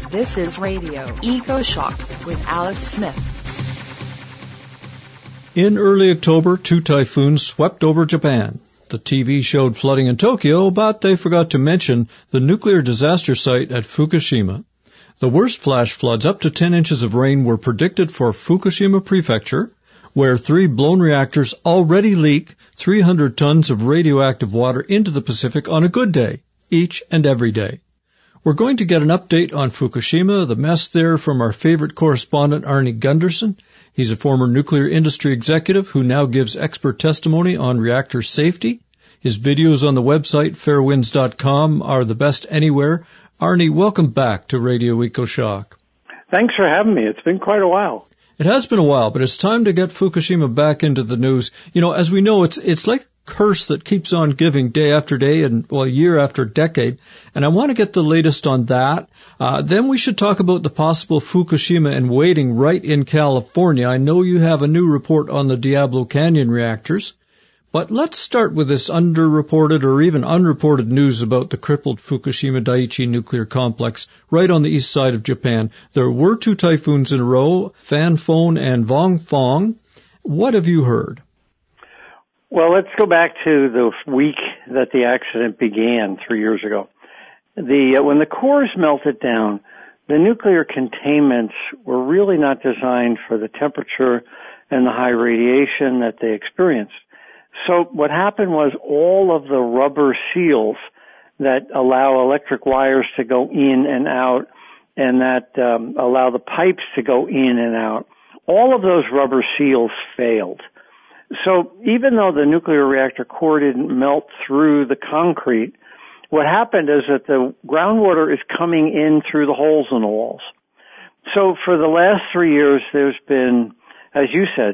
This is Radio EcoShock with Alex Smith. In early October, 2 typhoons swept over Japan. The TV showed flooding in Tokyo, but they forgot to mention the nuclear disaster site at Fukushima. The worst flash floods, up to 10 inches of rain, were predicted for Fukushima Prefecture, where 3 blown reactors already leak 300 tons of radioactive water into the Pacific on a good day, each and every day. We're going to get an update on Fukushima, the mess there, from our favorite correspondent, Arnie Gunderson. He's a former nuclear industry executive who now gives expert testimony on reactor safety. His videos on the website, fairwinds.com, are the best anywhere. Arnie, welcome back to Radio EcoShock. Thanks for having me. It's been quite a while. It has been a while, but it's time to get Fukushima back into the news. You know, as we know, it's like a curse that keeps on giving day after day and, well, year after decade. And I want to get the latest on that. Then we should talk about the possible Fukushima and waiting right in California. I know you have a new report on the Diablo Canyon reactors. But let's start with this underreported or even unreported news about the crippled Fukushima Daiichi nuclear complex right on the east side of Japan. There were 2 typhoons in a row, Fanfone and Vongfong. What have you heard? Well, let's go back to the week that the accident began 3 years ago. When the cores melted down, the nuclear containments were really not designed for the temperature and the high radiation that they experienced. So what happened was all of the rubber seals that allow electric wires to go in and out and that allow the pipes to go in and out, all of those rubber seals failed. So even though the nuclear reactor core didn't melt through the concrete, what happened is that the groundwater is coming in through the holes in the walls. So for the last 3 years, there's been, as you said,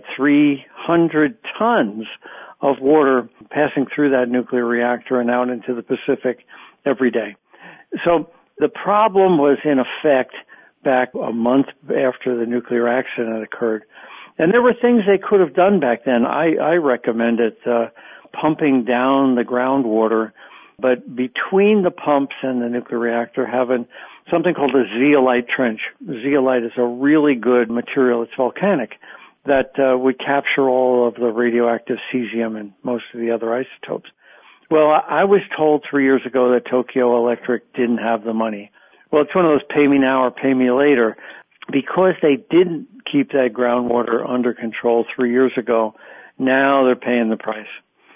300 tons of water passing through that nuclear reactor and out into the Pacific every day. So the problem was in effect back a month after the nuclear accident occurred. And there were things they could have done back then. I recommended pumping down the groundwater, but between the pumps and the nuclear reactor having something called a zeolite trench. Zeolite is a really good material. It's volcanic. That would capture all of the radioactive cesium and most of the other isotopes. Well, I was told 3 years ago that Tokyo Electric didn't have the money. Well, it's one of those pay me now or pay me later. Because they didn't keep that groundwater under control 3 years ago, now they're paying the price.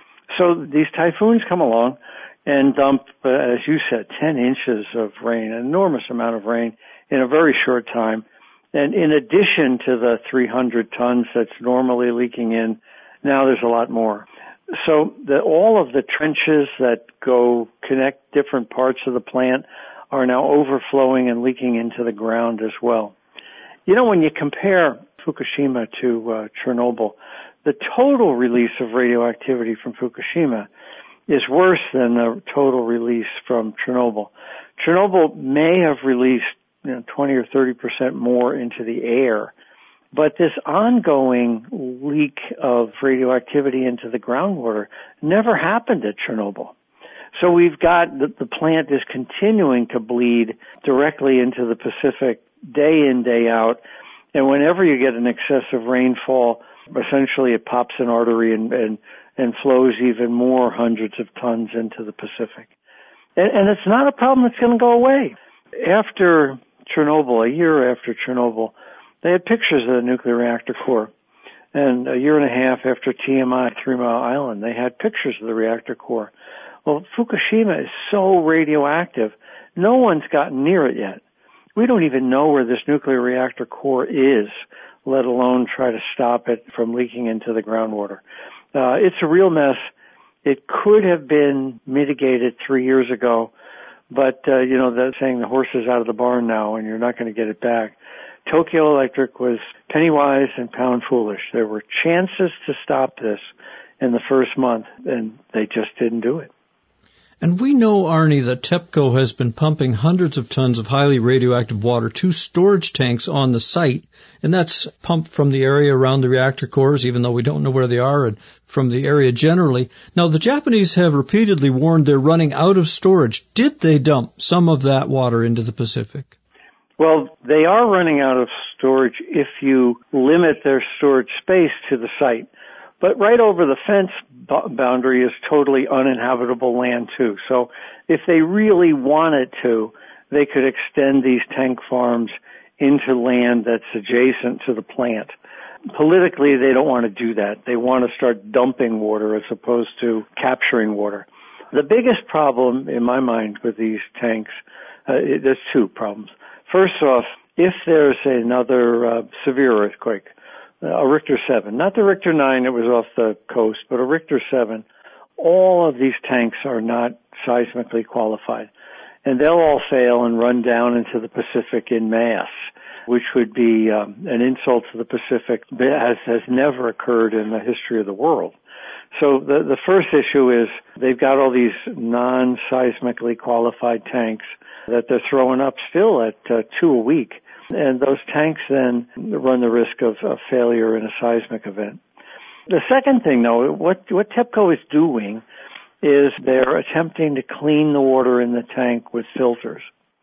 So these typhoons come along and dump, as you said, 10 inches of rain, an enormous amount of rain in a very short time. And in addition to the 300 tons that's normally leaking in, now there's a lot more. So all of the trenches that go connect different parts of the plant are now overflowing and leaking into the ground as well. You know, when you compare Fukushima to Chernobyl, the total release of radioactivity from Fukushima is worse than the total release from Chernobyl. Chernobyl may have released 20 or 30% more into the air. But this ongoing leak of radioactivity into the groundwater never happened at Chernobyl. So we've got the plant is continuing to bleed directly into the Pacific day in, day out. And whenever you get an excessive rainfall, essentially it pops an artery and flows even more hundreds of tons into the Pacific. And it's not a problem that's going to go away. After Chernobyl, a year after Chernobyl, they had pictures of the nuclear reactor core. And a year and a half after TMI, 3 Mile Island, they had pictures of the reactor core. Well, Fukushima is so radioactive, no one's gotten near it yet. We don't even know where this nuclear reactor core is, let alone try to stop it from leaking into the groundwater. It's a real mess. It could have been mitigated 3 years ago, but, they're saying the horse is out of the barn now and you're not going to get it back. Tokyo Electric was penny wise and pound foolish. There were chances to stop this in the first month, and they just didn't do it. And we know, Arnie, that TEPCO has been pumping hundreds of tons of highly radioactive water to storage tanks on the site, and that's pumped from the area around the reactor cores, even though we don't know where they are, and from the area generally. Now, the Japanese have repeatedly warned they're running out of storage. Did they dump some of that water into the Pacific? Well, they are running out of storage if you limit their storage space to the site. But right over the fence boundary is totally uninhabitable land too. So if they really wanted to, they could extend these tank farms into land that's adjacent to the plant. Politically, they don't want to do that. They want to start dumping water as opposed to capturing water. The biggest problem, in my mind, with these tanks, there's two problems. First off, if there's another severe earthquake, a Richter 7, not the Richter 9 that was off the coast, but a Richter 7, all of these tanks are not seismically qualified. And they'll all fail and run down into the Pacific in mass, which would be an insult to the Pacific as has never occurred in the history of the world. So the first issue is they've got all these non-seismically qualified tanks that they're throwing up still at 2 a week. And those tanks then run the risk of failure in a seismic event. The second thing, though, what TEPCO is doing is they're attempting to clean the water in the tank with filters.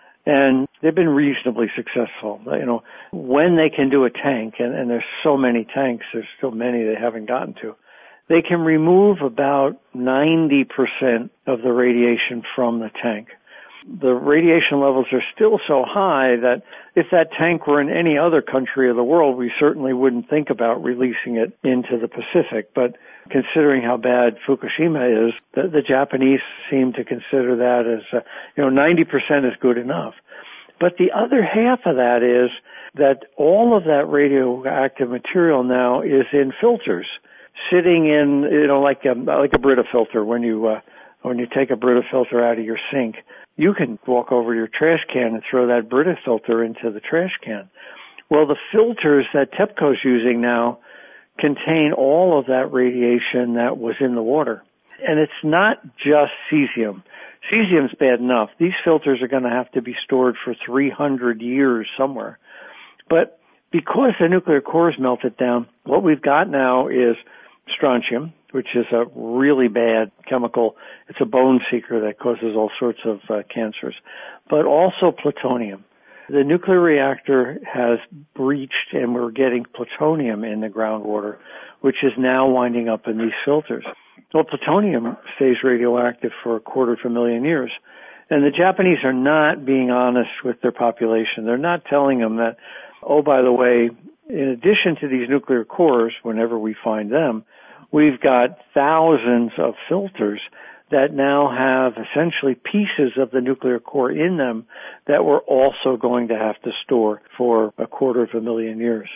And they've been reasonably successful. You know, when they can do a tank, and there's so many tanks, there's still many they haven't gotten to, they can remove about 90% of the radiation from the tank. The radiation levels are still so high that if that tank were in any other country of the world, we certainly wouldn't think about releasing it into the Pacific. But considering how bad Fukushima is, the Japanese seem to consider that as, 90% is good enough. But the other half of that is that all of that radioactive material now is in filters, sitting in, like a Brita filter. When you take a Brita filter out of your sink, you can walk over to your trash can and throw that Brita filter into the trash can. Well, the filters that TEPCO's using now contain all of that radiation that was in the water. And it's not just cesium. Cesium's bad enough. These filters are going to have to be stored for 300 years somewhere. But because the nuclear core is melted down, what we've got now is strontium, which is a really bad chemical. It's a bone seeker that causes all sorts of cancers, but also plutonium. The nuclear reactor has breached, and we're getting plutonium in the groundwater, which is now winding up in these filters. Well, plutonium stays radioactive for 250,000 years. And the Japanese are not being honest with their population. They're not telling them that, oh, by the way, in addition to these nuclear cores, whenever we find them, we've got thousands of filters that now have essentially pieces of the nuclear core in them that we're also going to have to store for 250,000 years.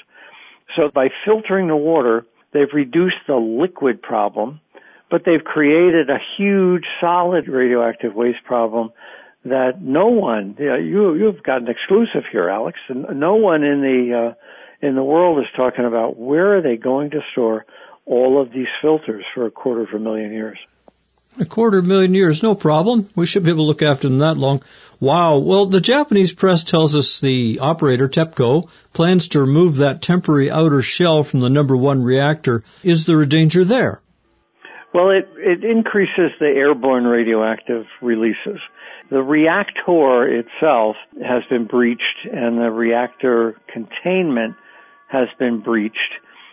So by filtering the water, they've reduced the liquid problem, but they've created a huge solid radioactive waste problem that no one, you've got an exclusive here, Alex, and no one in the world is talking about where are they going to store all of these filters for 250,000 years. 250,000 years, no problem. We should be able to look after them that long. Wow. Well, the Japanese press tells us the operator, TEPCO, plans to remove that temporary outer shell from the number 1 reactor. Is there a danger there? Well, it increases the airborne radioactive releases. The reactor itself has been breached, and the reactor containment has been breached.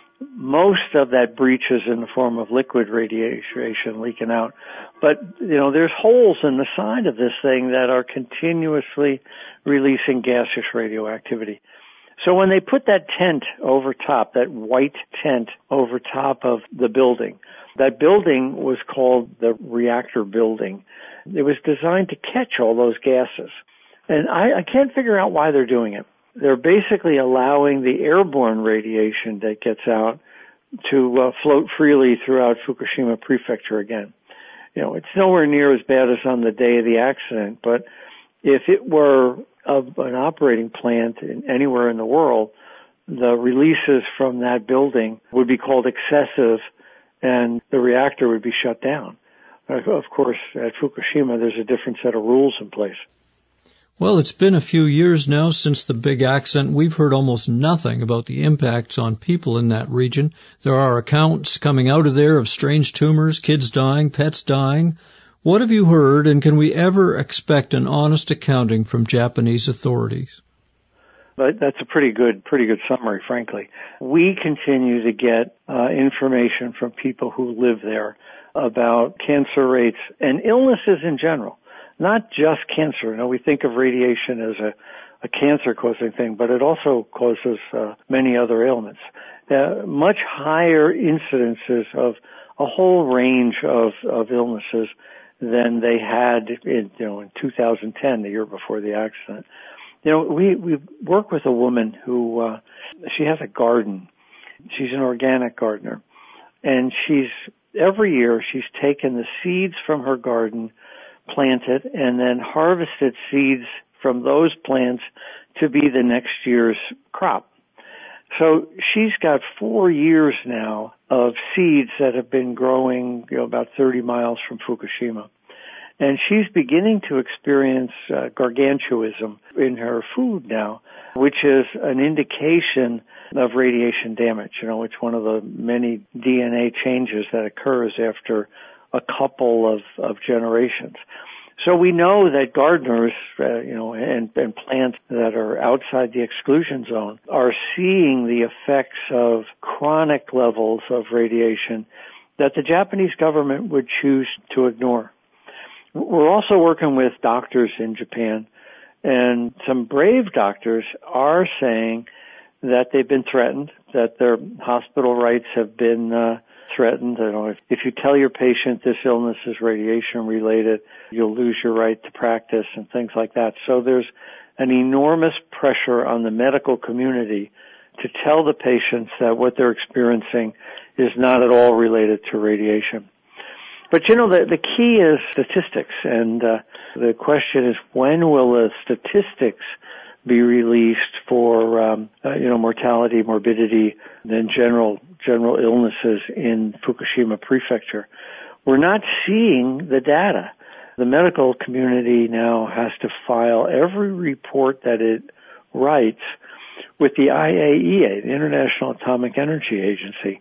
Most of that breach is in the form of liquid radiation leaking out. But, there's holes in the side of this thing that are continuously releasing gaseous radioactivity. So when they put that tent over top, that white tent over top of the building, that building was called the reactor building. It was designed to catch all those gases. And I can't figure out why they're doing it. They're basically allowing the airborne radiation that gets out to float freely throughout Fukushima Prefecture again. It's nowhere near as bad as on the day of the accident, but if it were an operating plant anywhere in the world, the releases from that building would be called excessive, and the reactor would be shut down. Of course, at Fukushima, there's a different set of rules in place. Well, it's been a few years now since the big accident. We've heard almost nothing about the impacts on people in that region. There are accounts coming out of there of strange tumors, kids dying, pets dying. What have you heard, and can we ever expect an honest accounting from Japanese authorities? But that's a pretty good summary, frankly. We continue to get information from people who live there about cancer rates and illnesses in general, not just cancer. You know, we think of radiation as a cancer-causing thing, but it also causes many other ailments. Much higher incidences of a whole range of illnesses than they had in 2010, the year before the accident. You know, we work with a woman who she has a garden. She's an organic gardener, and every year she's taken the seeds from her garden, planted, and then harvested seeds from those plants to be the next year's crop. So she's got 4 years now of seeds that have been growing, about 30 miles from Fukushima. And she's beginning to experience gargantuism in her food now, which is an indication of radiation damage. It's one of the many DNA changes that occurs after a couple of generations. So we know that gardeners, and plants that are outside the exclusion zone are seeing the effects of chronic levels of radiation that the Japanese government would choose to ignore. We're also working with doctors in Japan, and some brave doctors are saying that they've been threatened, that their hospital rights have been threatened. If you tell your patient this illness is radiation related, you'll lose your right to practice and things like that. So there's an enormous pressure on the medical community to tell the patients that what they're experiencing is not at all related to radiation. But the key is statistics, and the question is, when will the statistics be released for mortality, morbidity, and general illnesses in Fukushima Prefecture? We're not seeing the data. The medical community now has to file every report that it writes with the IAEA, the International Atomic Energy Agency,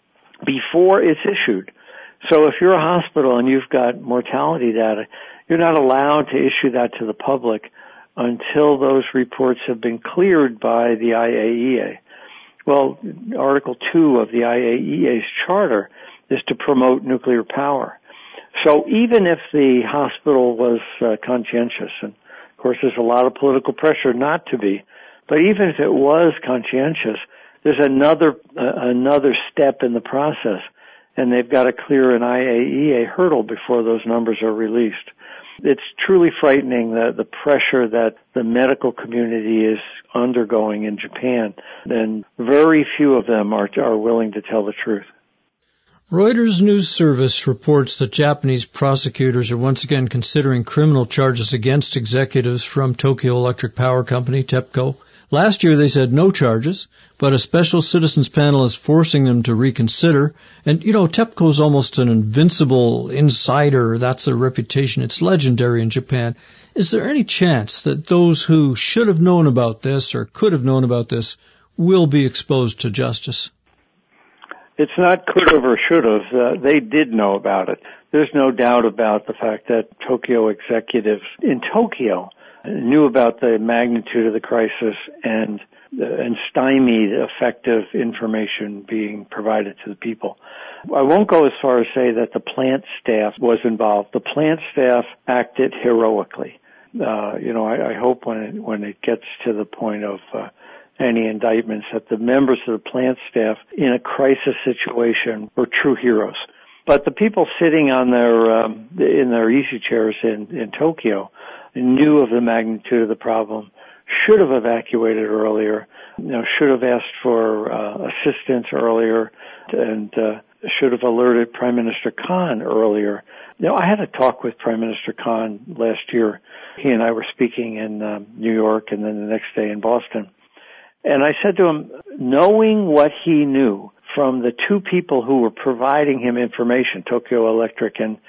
before it's issued. So if you're a hospital and you've got mortality data, you're not allowed to issue that to the public until those reports have been cleared by the IAEA. Well, Article 2 of the IAEA's charter is to promote nuclear power. So even if the hospital was conscientious, and of course there's a lot of political pressure not to be, but even if it was conscientious, there's another step in the process, and they've got to clear an IAEA hurdle before those numbers are released. It's truly frightening, the pressure that the medical community is undergoing in Japan, and very few of them are willing to tell the truth. Reuters News Service reports that Japanese prosecutors are once again considering criminal charges against executives from Tokyo Electric Power Company, TEPCO. Last year they said no charges, but a special citizens panel is forcing them to reconsider. And, TEPCO's almost an invincible insider. That's their reputation. It's legendary in Japan. Is there any chance that those who should have known about this or could have known about this will be exposed to justice? It's not could have or should have. They did know about it. There's no doubt about the fact that Tokyo executives in Tokyo knew about the magnitude of the crisis and stymied effective information being provided to the people. I won't go as far as say that the plant staff was involved. The plant staff acted heroically. I hope when it gets to the point of any indictments that the members of the plant staff in a crisis situation were true heroes. But the people sitting on in their easy chairs in Tokyo knew of the magnitude of the problem, should have evacuated earlier, should have asked for assistance earlier, and should have alerted Prime Minister Khan earlier. I had a talk with Prime Minister Khan last year. He and I were speaking in New York and then the next day in Boston. And I said to him, knowing what he knew from the two people who were providing him information, Tokyo Electric and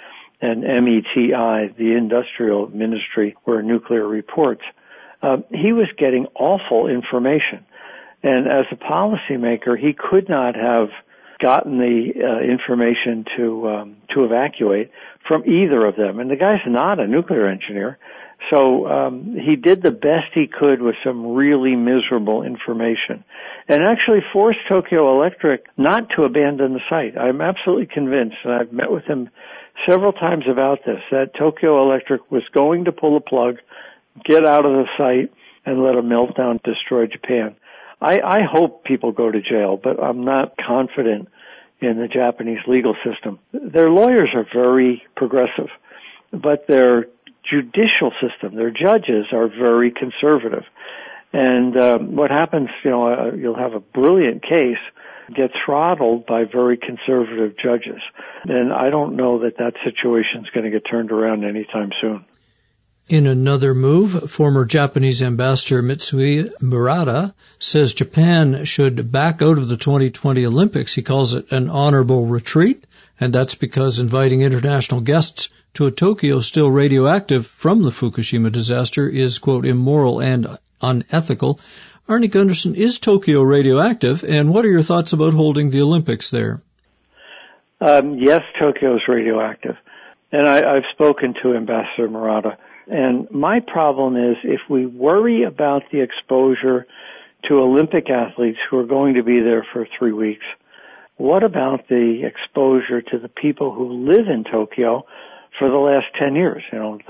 METI, the industrial ministry where nuclear reports, he was getting awful information. And as a policymaker, he could not have gotten the information to evacuate from either of them. And the guy's not a nuclear engineer. So he did the best he could with some really miserable information and actually forced Tokyo Electric not to abandon the site. I'm absolutely convinced, and I've met with him several times about this, that Tokyo Electric was going to pull the plug, get out of the site, and let a meltdown destroy Japan. I hope people go to jail, but I'm not confident in the Japanese legal system. Their lawyers are very progressive, but their judicial system, their judges are very conservative. And what happens, you'll have a brilliant case get throttled by very conservative judges. And I don't know that situation's going to get turned around anytime soon. In another move, former Japanese ambassador Mitsui Murata says Japan should back out of the 2020 Olympics. He calls it an honorable retreat, and that's because inviting international guests to a Tokyo still radioactive from the Fukushima disaster is, quote, immoral and unethical. Arnie Gunderson, is Tokyo radioactive, and what are your thoughts about holding the Olympics there? Yes, Tokyo is radioactive. And I've spoken to Ambassador Murata. And my problem is if we worry about the exposure to Olympic athletes who are going to be there for 3 weeks, what about the exposure to the people who live in Tokyo for the last 10 years?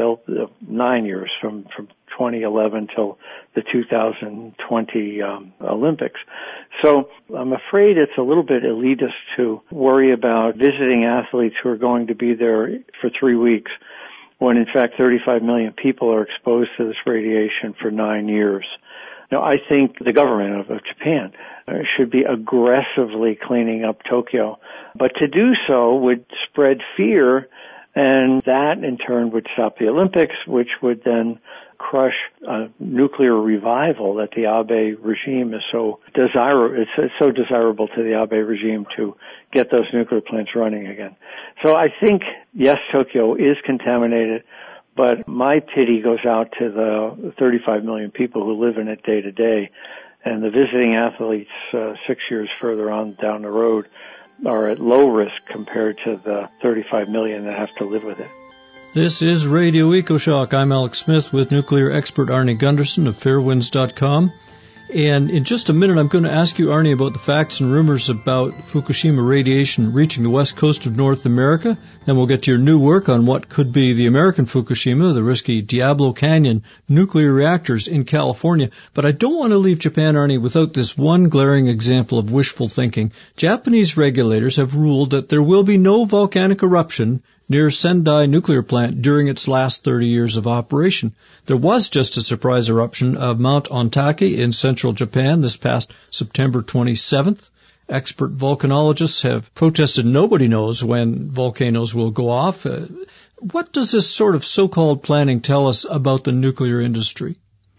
9 years from 2011 till the 2020 Olympics. So I'm afraid it's a little bit elitist to worry about visiting athletes who are going to be there for 3 weeks when in fact 35 million people are exposed to this radiation for 9 years. Now, I think the government of Japan should be aggressively cleaning up Tokyo, but to do so would spread fear, and that in turn would stop the Olympics, which would then crush a nuclear revival that the Abe regime is so desirable. It's so desirable to the Abe regime to get those nuclear plants running again. So I think, yes, Tokyo is contaminated, but my pity goes out to the 35 million people who live in it day to day, and the visiting athletes 6 years further on down the road are at low risk compared to the 35 million that have to live with it. This is Radio EcoShock. I'm Alex Smith with nuclear expert Arnie Gunderson of Fairwinds.com. And in just a minute, I'm going to ask you, Arnie, about the facts and rumors about Fukushima radiation reaching the west coast of North America. Then we'll get to your new work on what could be the American Fukushima, the risky Diablo Canyon nuclear reactors in California. But I don't want to leave Japan, Arnie, without this one glaring example of wishful thinking. Japanese regulators have ruled that there will be no volcanic eruption near Sendai nuclear plant during its last 30 years of operation. There was just a surprise eruption of Mount Ontake in central Japan this past September 27th. Expert volcanologists have protested nobody knows when volcanoes will go off. What does this sort of so-called planning tell us about the nuclear industry?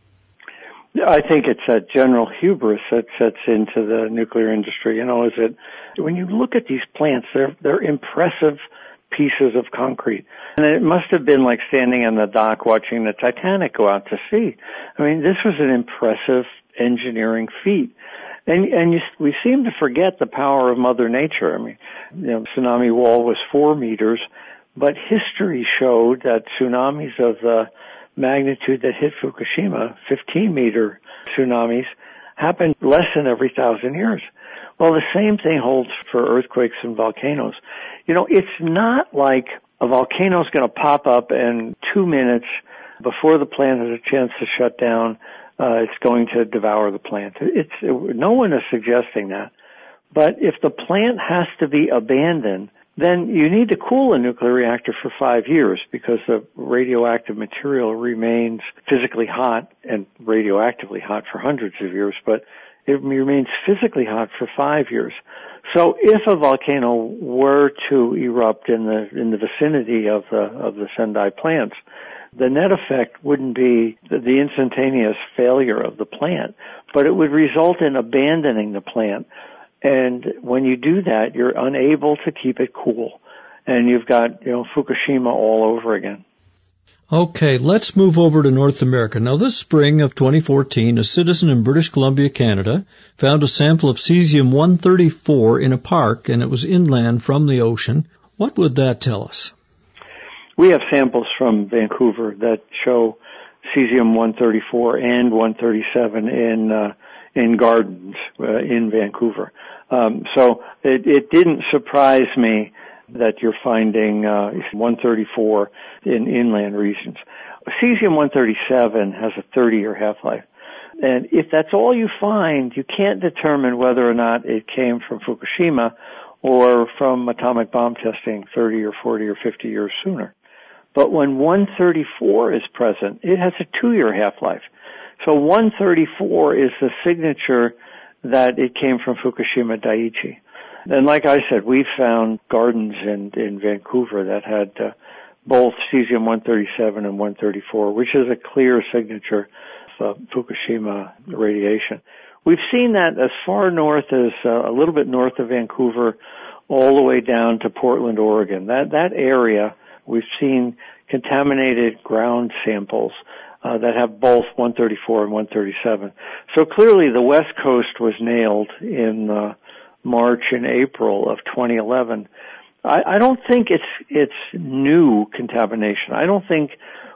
I think it's a general hubris that sets into the nuclear industry. Is it when you look at these plants, they're impressive pieces of concrete. And it must have been like standing on the dock watching the Titanic go out to sea. I mean, this was an impressive engineering feat. And we seem to forget the power of Mother Nature. I mean, tsunami wall was 4 meters, but history showed that tsunamis of the magnitude that hit Fukushima, 15-meter tsunamis, happened less than every 1,000 years. Well, the same thing holds for earthquakes and volcanoes. It's not like a volcano is going to pop up and 2 minutes before the plant has a chance to shut down, it's going to devour the plant. No one is suggesting that. But if the plant has to be abandoned, then you need to cool a nuclear reactor for 5 years because the radioactive material remains physically hot and radioactively hot for hundreds of years, but it remains physically hot for 5 years. So if a volcano were to erupt in the vicinity of the Sendai plants, the net effect wouldn't be the instantaneous failure of the plant, but it would result in abandoning the plant. And when you do that, you're unable to keep it cool, and you've got Fukushima all over again. Okay, let's move over to North America. Now, this spring of 2014, a citizen in British Columbia, Canada, found a sample of cesium-134 in a park, and it was inland from the ocean. What would that tell us? We have samples from Vancouver that show cesium-134 and 137 in gardens in Vancouver. So it didn't surprise me that you're finding 134 in inland regions. Cesium-137 has a 30-year half-life. And if that's all you find, you can't determine whether or not it came from Fukushima or from atomic bomb testing 30 or 40 or 50 years sooner. But when 134 is present, it has a 2-year half-life. So 134 is the signature that it came from Fukushima Daiichi. And like I said, we found gardens in Vancouver that had both cesium-137 and 134, which is a clear signature of Fukushima radiation. We've seen that as far north as a little bit north of Vancouver, all the way down to Portland, Oregon. That area, we've seen contaminated ground samples that have both 134 and 137. So clearly the West Coast was nailed in March and April of 2011. I don't think it's new contamination. I don't think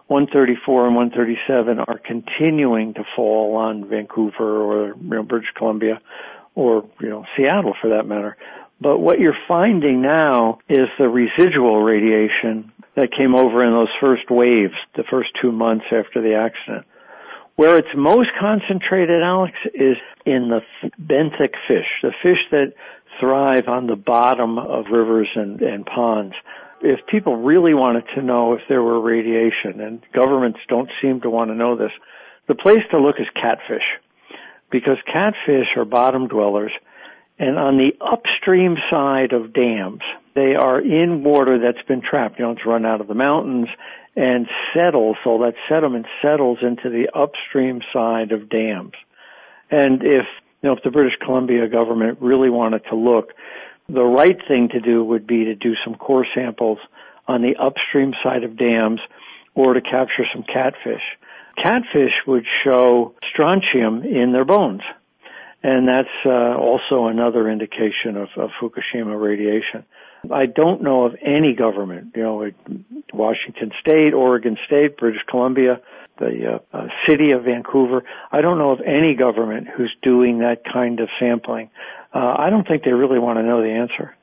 134 and 137 are continuing to fall on Vancouver or British Columbia or Seattle for that matter. But what you're finding now is the residual radiation that came over in those first waves, the first 2 months after the accident. Where it's most concentrated, Alex, is in the benthic fish, the fish that thrive on the bottom of rivers and ponds. If people really wanted to know if there were radiation, and governments don't seem to want to know this, the place to look is catfish. Because catfish are bottom dwellers, and on the upstream side of dams, they are in water that's been trapped. It's run out of the mountains and settles, so that sediment settles into the upstream side of dams. And if the British Columbia government really wanted to look, the right thing to do would be to do some core samples on the upstream side of dams or to capture some catfish. Catfish would show strontium in their bones. And that's also another indication of Fukushima radiation. I don't know of any government, Washington State, Oregon State, British Columbia, the city of Vancouver. I don't know of any government who's doing that kind of sampling. I don't think they really want to know the answer.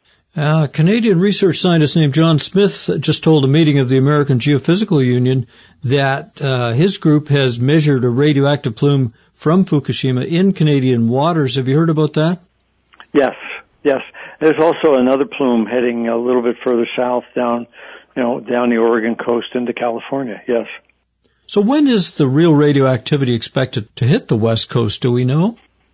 A Canadian research scientist named John Smith just told a meeting of the American Geophysical Union that his group has measured a radioactive plume from Fukushima in Canadian waters. Have you heard about that? Yes. There's also another plume heading a little bit further south down the Oregon coast into California. Yes. So when is the real radioactivity expected to hit the West Coast? Do we know?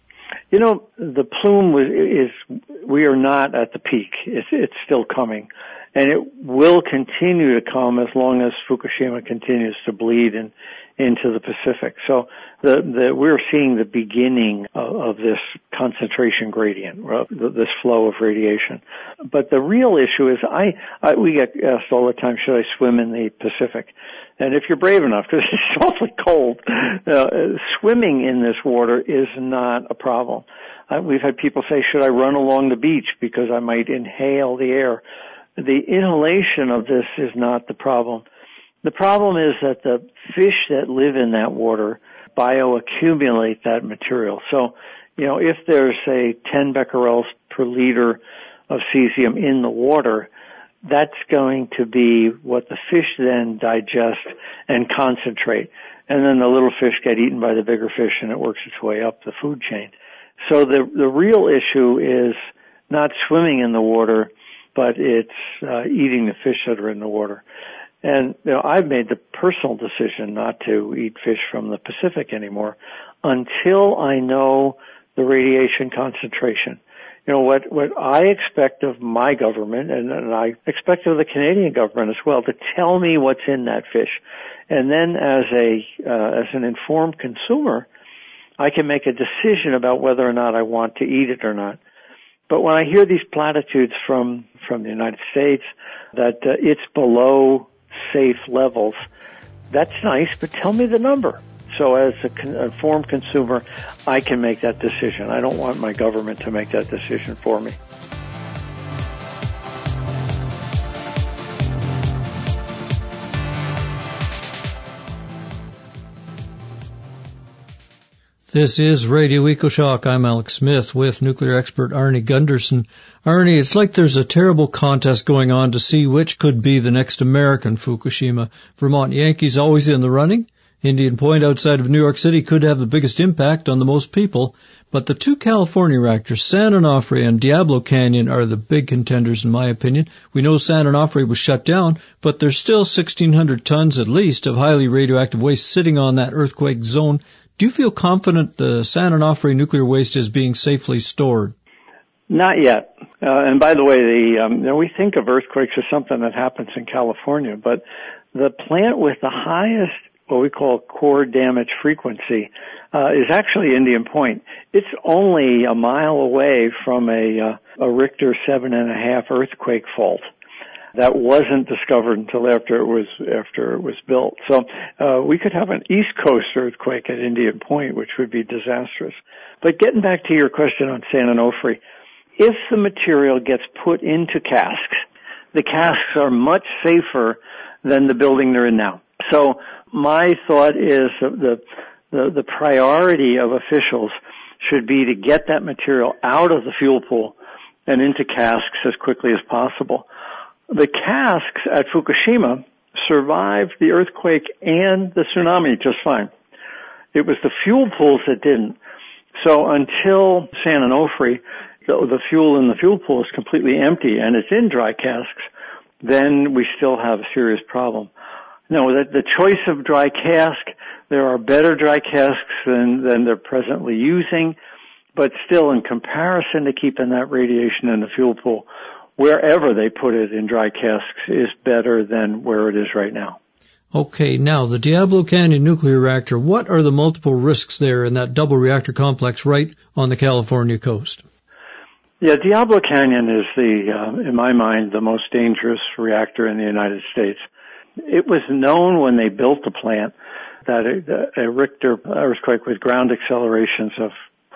The plume we are not at the peak. It's still coming. And it will continue to come as long as Fukushima continues to bleed into the Pacific. So we're seeing the beginning of this concentration gradient, this flow of radiation. But the real issue is we get asked all the time, should I swim in the Pacific? And if you're brave enough, because it's awfully cold, swimming in this water is not a problem. We've had people say, should I run along the beach because I might inhale the air? The inhalation of this is not the problem. The problem is that the fish that live in that water bioaccumulate that material. So, if there's, say, 10 becquerels per liter of cesium in the water, that's going to be what the fish then digest and concentrate. And then the little fish get eaten by the bigger fish and it works its way up the food chain. So the real issue is not swimming in the water, but it's eating the fish that are in the water. And I've made the personal decision not to eat fish from the Pacific anymore until I know the radiation concentration. What I expect of my government, and I expect of the Canadian government as well, to tell me what's in that fish. And then as an informed consumer, I can make a decision about whether or not I want to eat it or not. But when I hear these platitudes from the United States that it's below safe levels, that's nice, but tell me the number. So as an informed consumer, I can make that decision. I don't want my government to make that decision for me. This is Radio EcoShock. I'm Alex Smith with nuclear expert Arnie Gunderson. Arnie, it's like there's a terrible contest going on to see which could be the next American Fukushima. Vermont Yankees always in the running. Indian Point outside of New York City could have the biggest impact on the most people. But the two California reactors, San Onofre and Diablo Canyon, are the big contenders in my opinion. We know San Onofre was shut down, but there's still 1,600 tons at least of highly radioactive waste sitting on that earthquake zone. Do you feel confident the San Onofre nuclear waste is being safely stored? Not yet. And by the way, we think of earthquakes as something that happens in California, but the plant with the highest, what we call core damage frequency, is actually Indian Point. It's only a mile away from a Richter 7.5 earthquake fault. That wasn't discovered until after it was built. So we could have an East Coast earthquake at Indian Point, which would be disastrous. But getting back to your question on San Onofre, if the material gets put into casks, the casks are much safer than the building they're in now. So my thought is the priority of officials should be to get that material out of the fuel pool and into casks as quickly as possible. The casks at Fukushima survived the earthquake and the tsunami just fine. It was the fuel pools that didn't. So until San Onofre, the fuel in the fuel pool is completely empty and it's in dry casks, then we still have a serious problem. No, the choice of dry cask, there are better dry casks than they're presently using, but still in comparison to keeping that radiation in the fuel pool, wherever they put it in dry casks is better than where it is right now. Okay, now the Diablo Canyon nuclear reactor, what are the multiple risks there in that double reactor complex right on the California coast? Yeah, Diablo Canyon is in my mind, the most dangerous reactor in the United States. It was known when they built the plant that a Richter earthquake with ground accelerations of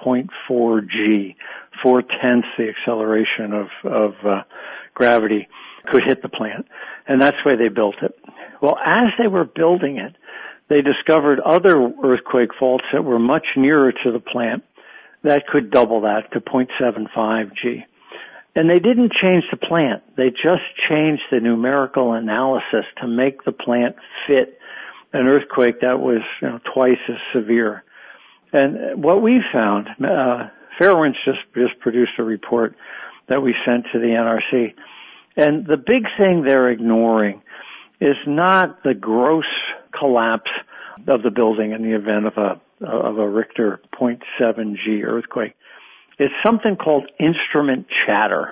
0.4 G, 4/10 the acceleration of gravity, could hit the plant. And that's why they built it. Well, as they were building it, they discovered other earthquake faults that were much nearer to the plant that could double that to 0.75 G. And they didn't change the plant. They just changed the numerical analysis to make the plant fit an earthquake that was twice as severe. And what we found, Fairewinds just produced a report that we sent to the NRC. And the big thing they're ignoring is not the gross collapse of the building in the event of a Richter 0.7 G earthquake. It's something called instrument chatter.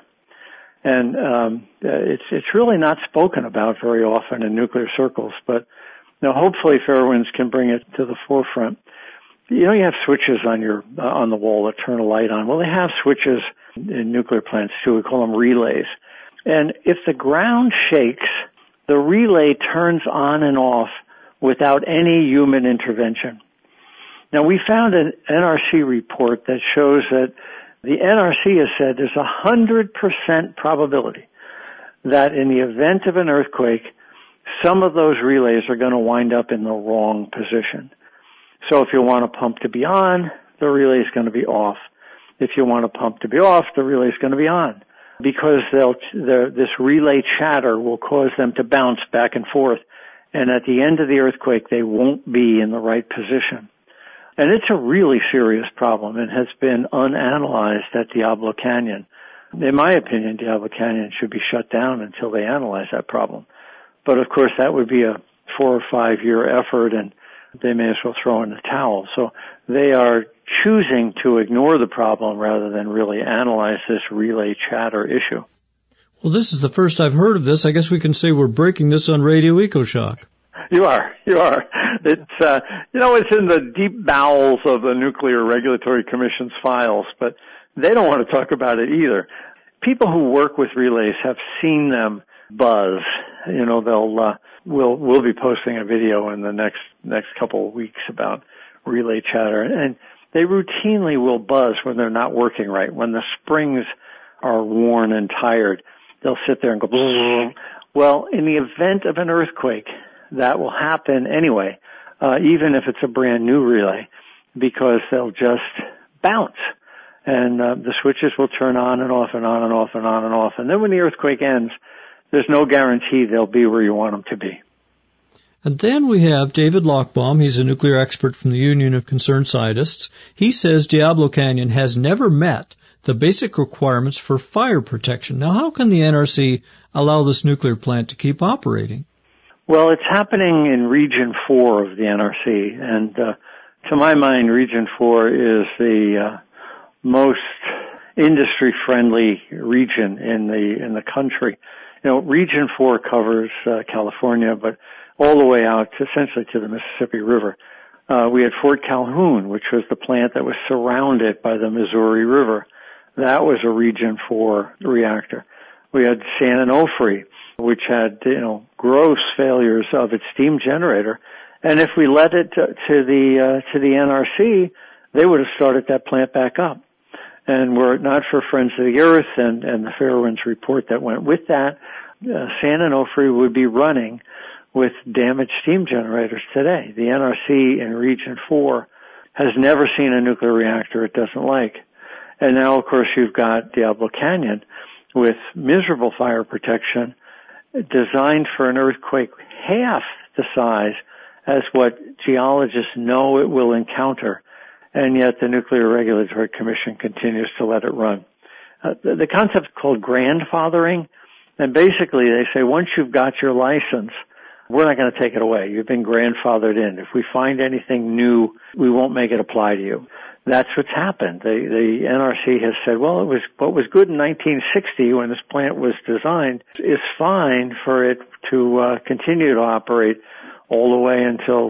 And it's really not spoken about very often in nuclear circles, but hopefully Fairewinds can bring it to the forefront. You have switches on the wall that turn a light on. Well, they have switches in nuclear plants too. We call them relays. And if the ground shakes, the relay turns on and off without any human intervention. Now, we found an NRC report that shows that the NRC has said there's 100% probability that in the event of an earthquake, some of those relays are going to wind up in the wrong position. So if you want a pump to be on, the relay is going to be off. If you want a pump to be off, the relay is going to be on. Because this relay chatter will cause them to bounce back and forth. And at the end of the earthquake, they won't be in the right position. And it's a really serious problem and has been unanalyzed at Diablo Canyon. In my opinion, Diablo Canyon should be shut down until they analyze that problem. But of course, that would be a 4 or 5 year effort, and they may as well throw in the towel. So they are choosing to ignore the problem rather than really analyze this relay chatter issue. Well, this is the first I've heard of this. I guess we can say we're breaking this on Radio EcoShock. You are. It's, it's in the deep bowels of the Nuclear Regulatory Commission's files, but they don't want to talk about it either. People who work with relays have seen them buzz. We'll be posting a video in the next couple of weeks about relay chatter, and they routinely will buzz when they're not working right. When the springs are worn and tired, they'll sit there and go bzzz. Well, in the event of an earthquake, that will happen anyway, even if it's a brand new relay. because they'll just bounce. And the switches will turn on and off and on and off and on and off. And then when the earthquake ends, there's no guarantee they'll be where you want them to be. And then we have David Lochbaum. He's a nuclear expert from the Union of Concerned Scientists. He says Diablo Canyon has never met the basic requirements for fire protection. Now, how can the NRC allow this nuclear plant to keep operating? Well, it's happening in Region 4 of the NRC. And to my mind, Region 4 is the most industry-friendly region in the country. You know, Region 4 covers California, but all the way out essentially to the Mississippi River. We had Fort Calhoun, which was the plant that was surrounded by the Missouri River. That was a Region 4 reactor. We had San Onofre, which had, gross failures of its steam generator. And if we let it to the NRC, they would have started that plant back up. And were it not for Friends of the Earth and the Fairewinds report that went with that, San Onofre would be running with damaged steam generators today. The NRC in Region 4 has never seen a nuclear reactor it doesn't like. And now, of course, you've got Diablo Canyon with miserable fire protection designed for an earthquake half the size as what geologists know it will encounter. And yet the Nuclear Regulatory Commission continues to let it run. The concept is called grandfathering. And basically they say once you've got your license, we're not going to take it away. You've been grandfathered in. If we find anything new, we won't make it apply to you. That's what's happened. The NRC has said, well, it was what was good in 1960 when this plant was designed is fine for it to continue to operate all the way until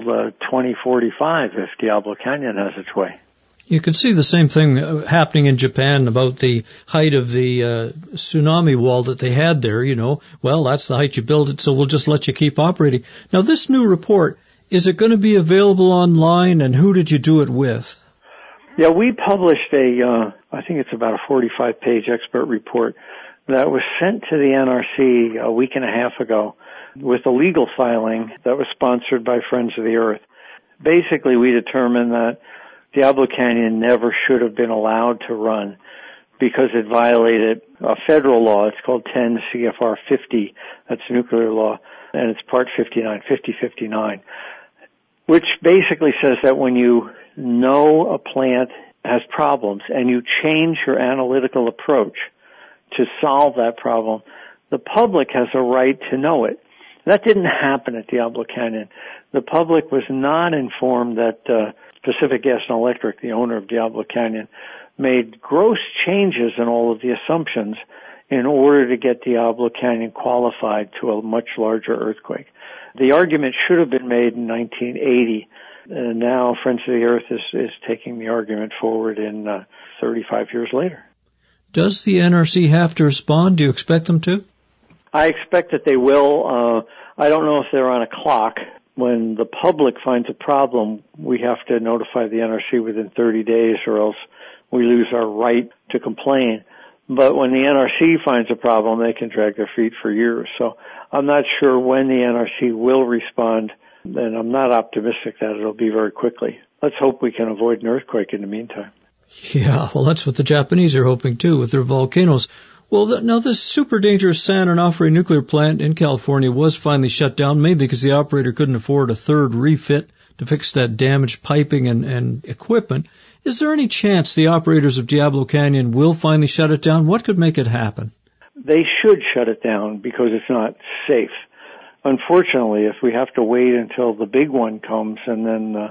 2045 if Diablo Canyon has its way. You can see the same thing happening in Japan about the height of the tsunami wall that they had there, Well, that's the height you build it, so we'll just let you keep operating. Now, this new report, is it going to be available online, and who did you do it with? Yeah, we published I think it's about a 45-page expert report that was sent to the NRC a week and a half ago with a legal filing that was sponsored by Friends of the Earth. Basically, we determined that Diablo Canyon never should have been allowed to run because it violated a federal law. It's called 10 CFR 50. That's nuclear law, and it's Part 5059, which basically says that when you know a plant has problems and you change your analytical approach to solve that problem, the public has a right to know it. That didn't happen at Diablo Canyon. The public was not informed that Pacific Gas and Electric, the owner of Diablo Canyon, made gross changes in all of the assumptions in order to get Diablo Canyon qualified to a much larger earthquake. The argument should have been made in 1980, and now Friends of the Earth is taking the argument forward in 35 years later. Does the NRC have to respond? Do you expect them to? I expect that they will. I don't know if they're on a clock. When the public finds a problem, we have to notify the NRC within 30 days or else we lose our right to complain. But when the NRC finds a problem, they can drag their feet for years. So I'm not sure when the NRC will respond, and I'm not optimistic that it'll be very quickly. Let's hope we can avoid an earthquake in the meantime. Yeah, well, that's what the Japanese are hoping, too, with their volcanoes. Well, now this super dangerous San Onofre nuclear plant in California was finally shut down, maybe because the operator couldn't afford a third refit to fix that damaged piping and equipment. Is there any chance the operators of Diablo Canyon will finally shut it down? What could make it happen? They should shut it down because it's not safe. Unfortunately, if we have to wait until the big one comes and then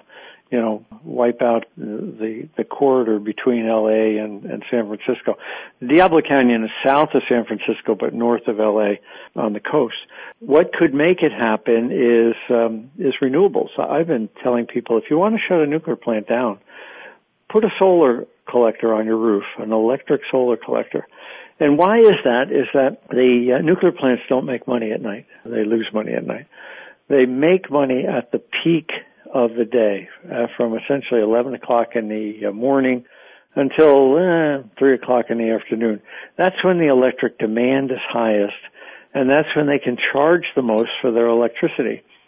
wipe out the corridor between L.A. and San Francisco. Diablo Canyon is south of San Francisco, but north of L.A. on the coast. What could make it happen is renewables. I've been telling people, if you want to shut a nuclear plant down, put a solar collector on your roof, an electric solar collector. And why is that? Is that the nuclear plants don't make money at night. They lose money at night. They make money at the peak of the day, from essentially 11 o'clock in the morning until 3 o'clock in the afternoon. That's when the electric demand is highest, and that's when they can charge the most for their electricity.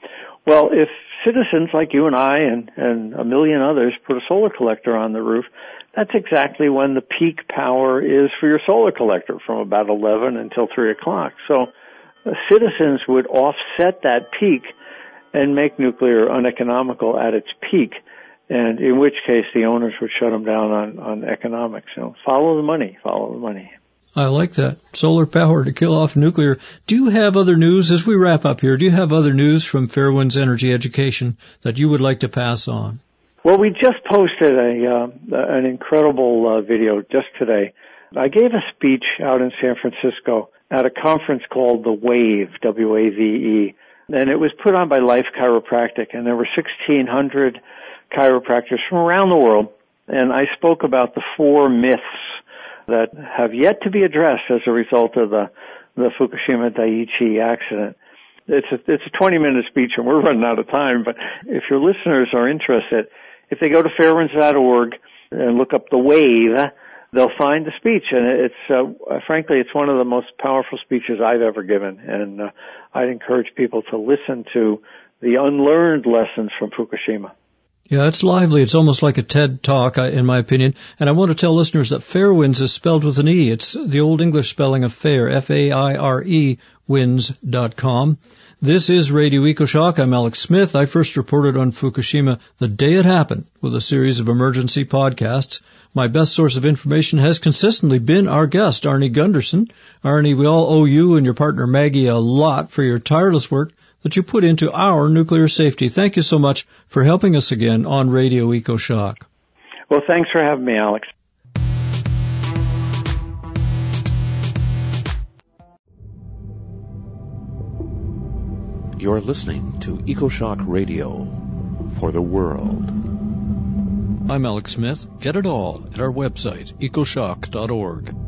Well, if citizens like you and I and a million others put a solar collector on the roof, that's exactly when the peak power is for your solar collector, from about 11 until 3 o'clock. So citizens would offset that peak and make nuclear uneconomical at its peak, and in which case the owners would shut them down on economics. So follow the money. I like that. Solar power to kill off nuclear. Do you have other news as we wrap up here? Do you have other news from Fairewinds Energy Education that you would like to pass on? Well, we just posted an incredible video just today. I gave a speech out in San Francisco at a conference called The WAVE, W-A-V-E, and it was put on by Life Chiropractic, and there were 1,600 chiropractors from around the world, and I spoke about the 4 myths that have yet to be addressed as a result of the Fukushima Daiichi accident. It's a 20-minute speech, and we're running out of time, but if your listeners are interested, if they go to fairewinds.org and look up The WAVE, they'll find the speech, and it's frankly, it's one of the most powerful speeches I've ever given, and I'd encourage people to listen to the unlearned lessons from Fukushima. Yeah, it's lively. It's almost like a TED Talk, in my opinion. And I want to tell listeners that Fairewinds is spelled with an E. It's the old English spelling of fair, F-A-I-R-E, winds.com. This is Radio EcoShock. I'm Alex Smith. I first reported on Fukushima the day it happened with a series of emergency podcasts. My best source of information has consistently been our guest, Arnie Gunderson. Arnie, we all owe you and your partner Maggie a lot for your tireless work that you put into our nuclear safety. Thank you so much for helping us again on Radio EcoShock. Well, thanks for having me, Alex. You're listening to EcoShock Radio for the world. I'm Alex Smith. Get it all at our website, ecoshock.org.